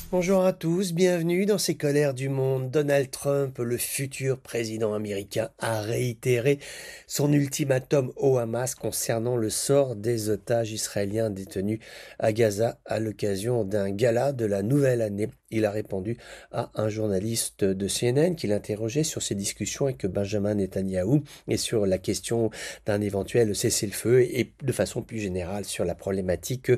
Bonjour à tous, bienvenue dans ces colères du monde. Donald Trump, le futur président américain, a réitéré son ultimatum au Hamas concernant le sort des otages israéliens détenus à Gaza à l'occasion d'un gala de la nouvelle année. Il a répondu à un journaliste de CNN qui l'interrogeait sur ses discussions avec Benjamin Netanyahou et sur la question d'un éventuel cessez-le-feu et de façon plus générale sur la problématique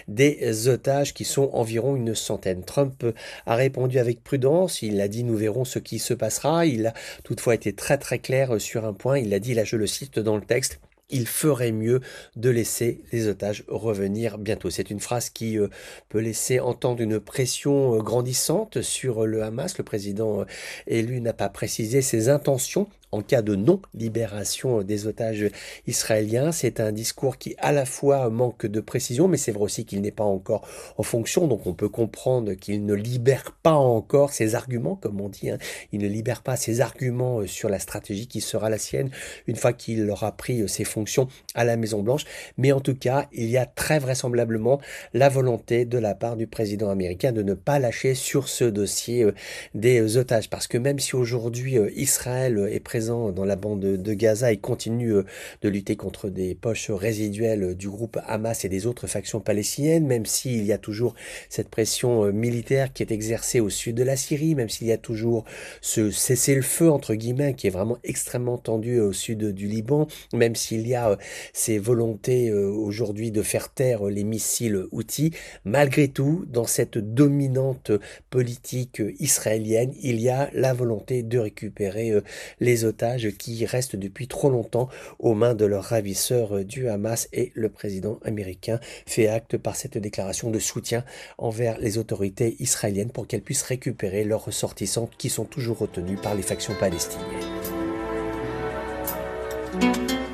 des otages qui sont environ une centaine. Trump a répondu avec prudence, il a dit nous verrons ce qui se passera, il a toutefois été très très clair sur un point, il a dit, là je le cite dans le texte, il ferait mieux de laisser les otages revenir bientôt. C'est une phrase qui peut laisser entendre une pression grandissante sur le Hamas. Le président élu n'a pas précisé ses intentions en cas de non-libération des otages israéliens. C'est un discours qui à la fois manque de précision, mais c'est vrai aussi qu'il n'est pas encore en fonction, donc on peut comprendre qu'il ne libère pas encore ses arguments, comme on dit, hein. Il ne libère pas ses arguments sur la stratégie qui sera la sienne une fois qu'il aura pris ses fonctions à la Maison-Blanche. Mais en tout cas, il y a très vraisemblablement la volonté de la part du président américain de ne pas lâcher sur ce dossier des otages. Parce que même si aujourd'hui Israël est présent dans la bande de Gaza et continue de lutter contre des poches résiduelles du groupe Hamas et des autres factions palestiniennes, même s'il y a toujours cette pression militaire qui est exercée au sud de la Syrie, même s'il y a toujours ce cessez-le-feu entre guillemets qui est vraiment extrêmement tendu au sud du Liban, même s'il y a ces volontés aujourd'hui de faire taire les missiles Houthis, malgré tout, dans cette dominante politique israélienne, il y a la volonté de récupérer les otages qui restent depuis trop longtemps aux mains de leurs ravisseurs du Hamas, et le président américain fait acte par cette déclaration de soutien envers les autorités israéliennes pour qu'elles puissent récupérer leurs ressortissants qui sont toujours retenus par les factions palestiniennes.